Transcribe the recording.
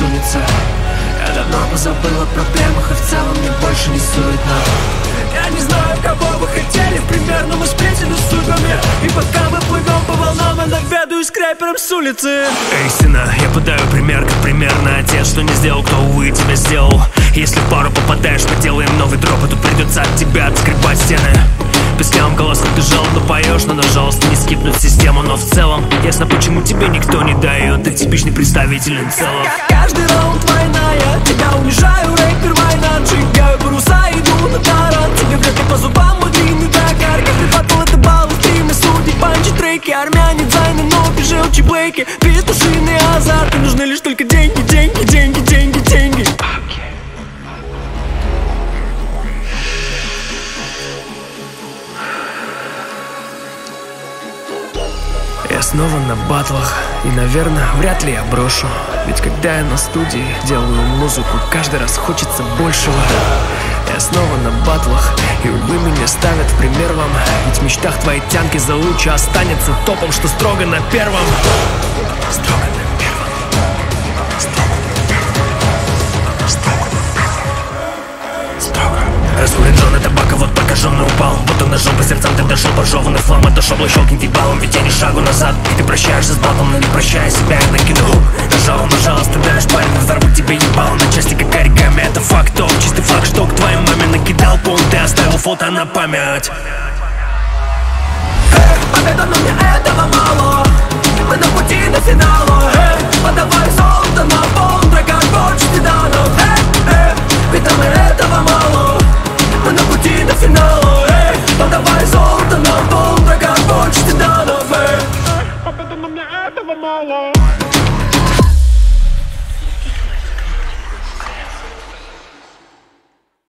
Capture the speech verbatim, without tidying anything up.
с улицы. Я давно позабыл о проблемах, и в целом мне больше не суетно. Я не знаю, кого вы хотели, примерно мы сплетены судьбами. И пока мы плывем по волнам, я наведаюсь к рэперам с улицы. Эй, сына, я подаю пример, как примерно отец, что не сделал, кто, увы, тебя сделал. Если в пару попадаешь, мы делаем новый дроп, и тут придется от тебя отскребать стены. Пескам голосом ты жалобно поешь, надо, пожалуйста, не скипнуть систему. Но в целом ясно, почему тебе никто не дает. Ты типичный представитель инцелов. Каждый раунд война, я тебя унижаю, рэпер война. Джигаю паруса, иду на таран. Тебе вряд ли по зубам мой длинный Дакар. Каждый батл это балл, стримы, судьи, панчи, треки. Армяне, дзайны, ноги, желчи, блейки. Петушиный азарт, нужны лишь только деньги, деньги, деньги, деньги, деньги. Я снова на батлах, и, наверное, вряд ли я брошу. Ведь когда я на студии делаю музыку, каждый раз хочется большего. Я снова на батлах, и, увы, меня ставят в пример вам. Ведь в мечтах твоей тянки за луча останется топом, что строго на первом. Строго на первом. Строго на первом. Строго на первом. Строго. Раскурен жженый табак, а вот прокаженный упал. Будто ножом по сердцам ты дошел, пожеванный флам. Это шобло щелкнет ебалом, ведь я не шагу назад. Ты прощаешься с батлом, но не прощая себя, я накину хук. Нажал, пожалуйста, дашь парень, взорву тебе ебало на части, как оригами. Это факт, топ, чистый факт, что к твоей маме накидал пол. Ты оставил фото на память. Эй, победа, но мне этого мало. Мы на пути до финала. Эй, подавай золото на пол, дракон больше седанов. Эй, эй, ведь нам и этого мало. Мы на пути до финала. Эй, подавай золото на пол, дракон больше седанов. Эй, победа, но мне этого мало.